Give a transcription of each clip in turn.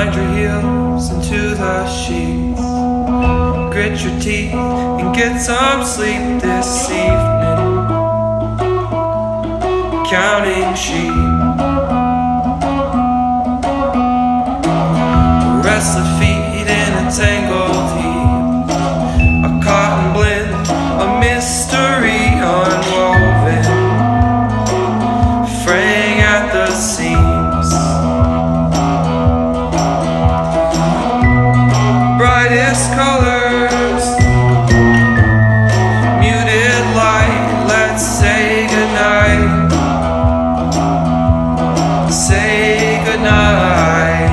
Grind your heels into the sheets, grit your teeth and get some sleep this evening. Counting sheep, restless feet in a tangled heap, a cotton blend, a mystery unwoven, fraying at the seams. Brightest colors, muted light, let's say goodnight. Say goodnight.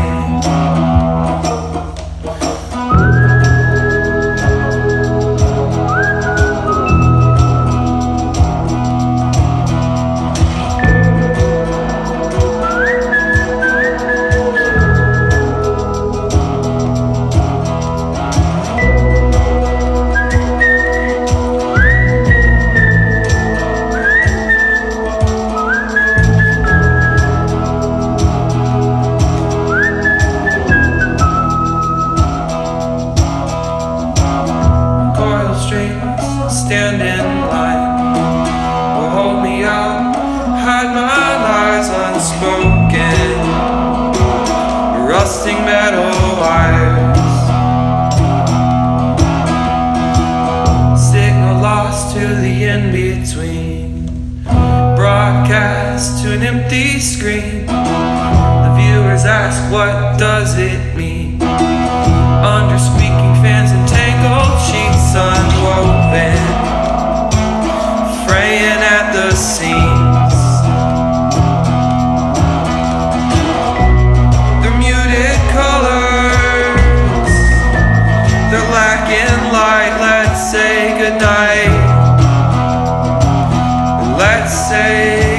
Stand in line, will hold me out, hide my lies unspoken, rusting metal wires, signal lost to the in-between, broadcast to an empty screen. The viewers ask, what does it mean? Under squeaking fans and tangled sheets unwoven, fraying at the seams. The muted colors, they're lacking light. Let's say goodnight. Let's say